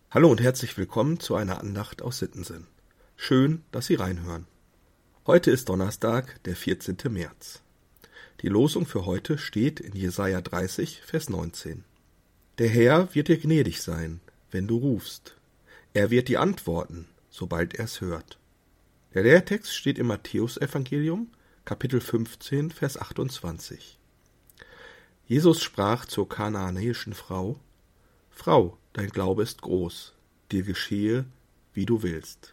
Hallo und herzlich willkommen zu einer Andacht aus Sittensinn. Schön, dass Sie reinhören. Heute ist Donnerstag, der 14. März. Die Losung für heute steht in Jesaja 30, Vers 19. Der Herr wird dir gnädig sein, wenn du rufst. Er wird dir antworten, sobald er's hört. Der Lehrtext steht im Matthäusevangelium, Kapitel 15, Vers 28. Jesus sprach zur kanaanäischen Frau: Frau, dein Glaube ist groß, dir geschehe, wie du willst.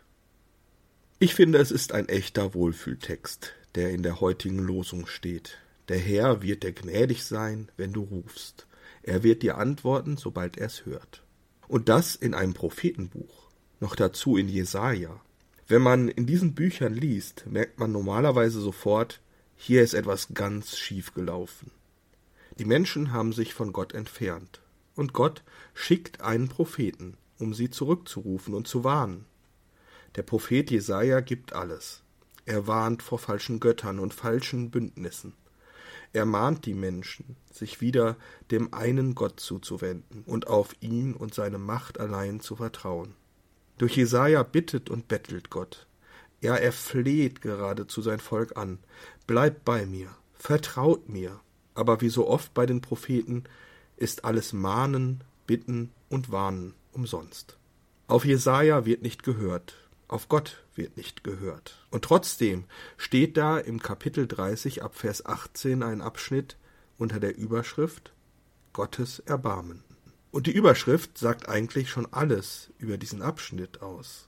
Ich finde, es ist ein echter Wohlfühltext, der in der heutigen Losung steht. Der Herr wird dir gnädig sein, wenn du rufst. Er wird dir antworten, sobald er's hört. Und das in einem Prophetenbuch, noch dazu in Jesaja. Wenn man in diesen Büchern liest, merkt man normalerweise sofort, hier ist etwas ganz schief gelaufen. Die Menschen haben sich von Gott entfernt. Und Gott schickt einen Propheten, um sie zurückzurufen und zu warnen. Der Prophet Jesaja gibt alles. Er warnt vor falschen Göttern und falschen Bündnissen. Er mahnt die Menschen, sich wieder dem einen Gott zuzuwenden und auf ihn und seine Macht allein zu vertrauen. Durch Jesaja bittet und bettelt Gott. Ja, er fleht geradezu sein Volk an. Bleibt bei mir, vertraut mir. Aber wie so oft bei den Propheten ist alles Mahnen, Bitten und Warnen umsonst. Auf Jesaja wird nicht gehört, auf Gott wird nicht gehört. Und trotzdem steht da im Kapitel 30 ab Vers 18 ein Abschnitt unter der Überschrift Gottes Erbarmen. Und die Überschrift sagt eigentlich schon alles über diesen Abschnitt aus.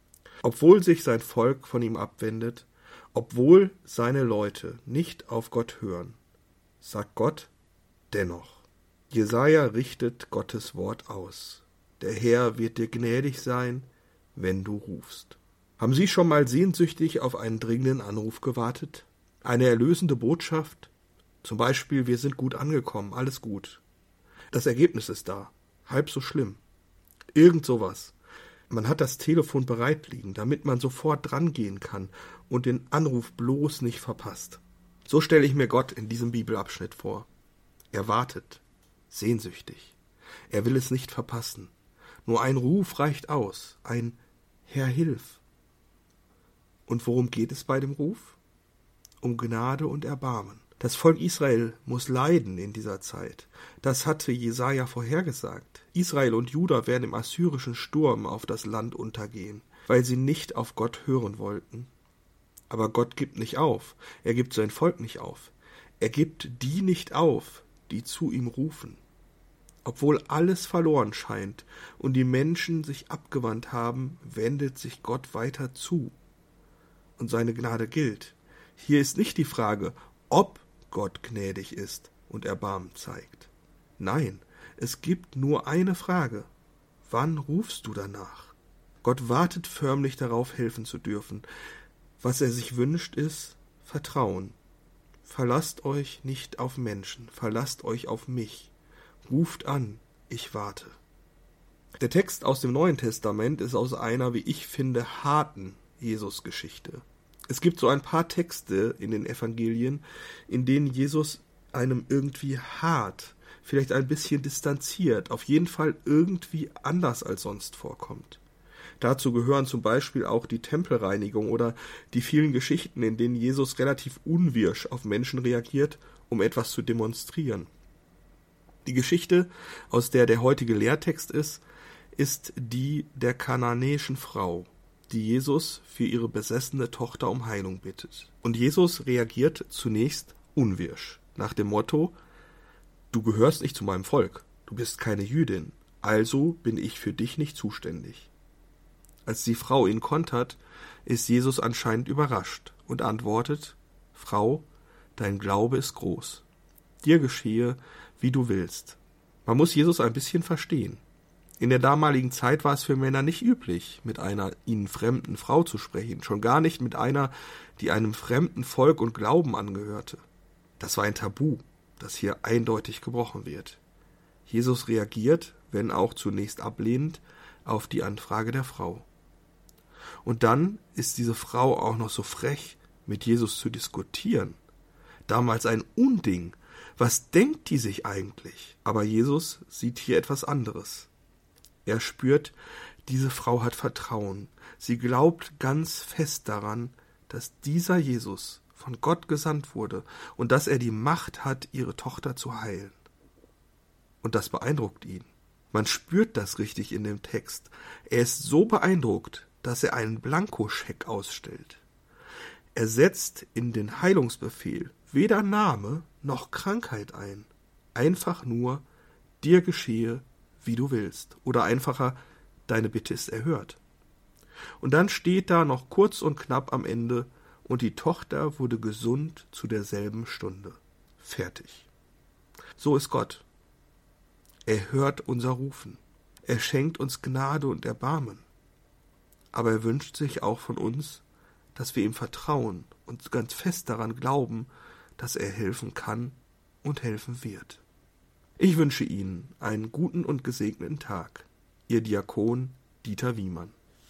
Obwohl sich sein Volk von ihm abwendet, obwohl seine Leute nicht auf Gott hören, sagt Gott dennoch. Jesaja richtet Gottes Wort aus. Der Herr wird dir gnädig sein, wenn du rufst. Haben Sie schon mal sehnsüchtig auf einen dringenden Anruf gewartet? Eine erlösende Botschaft? Zum Beispiel, wir sind gut angekommen, alles gut. Das Ergebnis ist da, halb so schlimm. Irgend sowas. Man hat das Telefon bereit liegen, damit man sofort drangehen kann und den Anruf bloß nicht verpasst. So stelle ich mir Gott in diesem Bibelabschnitt vor. Er wartet, sehnsüchtig. Er will es nicht verpassen. Nur ein Ruf reicht aus, ein Herr, hilf. Und worum geht es bei dem Ruf? Um Gnade und Erbarmen. Das Volk Israel muss leiden in dieser Zeit. Das hatte Jesaja vorhergesagt. Israel und Juda werden im assyrischen Sturm auf das Land untergehen, weil sie nicht auf Gott hören wollten. Aber Gott gibt nicht auf. Er gibt sein Volk nicht auf. Er gibt die nicht auf, die zu ihm rufen. Obwohl alles verloren scheint und die Menschen sich abgewandt haben, wendet sich Gott weiter zu. Und seine Gnade gilt. Hier ist nicht die Frage, ob Gott gnädig ist und Erbarmen zeigt. Nein, es gibt nur eine Frage. Wann rufst du danach? Gott wartet förmlich darauf, helfen zu dürfen. Was er sich wünscht, ist Vertrauen. Verlasst euch nicht auf Menschen, verlasst euch auf mich. Ruft an, ich warte. Der Text aus dem Neuen Testament ist aus einer, wie ich finde, harten Jesus-Geschichte. Es gibt so ein paar Texte in den Evangelien, in denen Jesus einem irgendwie hart, vielleicht ein bisschen distanziert, auf jeden Fall irgendwie anders als sonst vorkommt. Dazu gehören zum Beispiel auch die Tempelreinigung oder die vielen Geschichten, in denen Jesus relativ unwirsch auf Menschen reagiert, um etwas zu demonstrieren. Die Geschichte, aus der der heutige Lehrtext ist die der kanaanäischen Frau, die Jesus für ihre besessene Tochter um Heilung bittet. Und Jesus reagiert zunächst unwirsch, nach dem Motto: Du gehörst nicht zu meinem Volk, du bist keine Jüdin, also bin ich für dich nicht zuständig. Als die Frau ihn kontert, ist Jesus anscheinend überrascht und antwortet: Frau, dein Glaube ist groß. Dir geschehe, wie du willst. Man muss Jesus ein bisschen verstehen. In der damaligen Zeit war es für Männer nicht üblich, mit einer ihnen fremden Frau zu sprechen, schon gar nicht mit einer, die einem fremden Volk und Glauben angehörte. Das war ein Tabu, das hier eindeutig gebrochen wird. Jesus reagiert, wenn auch zunächst ablehnend, auf die Anfrage der Frau. Und dann ist diese Frau auch noch so frech, mit Jesus zu diskutieren. Damals ein Unding. Was denkt die sich eigentlich? Aber Jesus sieht hier etwas anderes. Er spürt, diese Frau hat Vertrauen. Sie glaubt ganz fest daran, dass dieser Jesus von Gott gesandt wurde und dass er die Macht hat, ihre Tochter zu heilen. Und das beeindruckt ihn. Man spürt das richtig in dem Text. Er ist so beeindruckt, dass er einen Blankoscheck ausstellt. Er setzt in den Heilungsbefehl weder Name noch Krankheit ein. Einfach nur, dir geschehe, wie du willst. Oder einfacher, deine Bitte ist erhört. Und dann steht da noch kurz und knapp am Ende, und die Tochter wurde gesund zu derselben Stunde. Fertig. So ist Gott. Er hört unser Rufen. Er schenkt uns Gnade und Erbarmen. Aber er wünscht sich auch von uns, dass wir ihm vertrauen und ganz fest daran glauben, dass er helfen kann und helfen wird. Ich wünsche Ihnen einen guten und gesegneten Tag. Ihr Diakon Dieter Wiemann.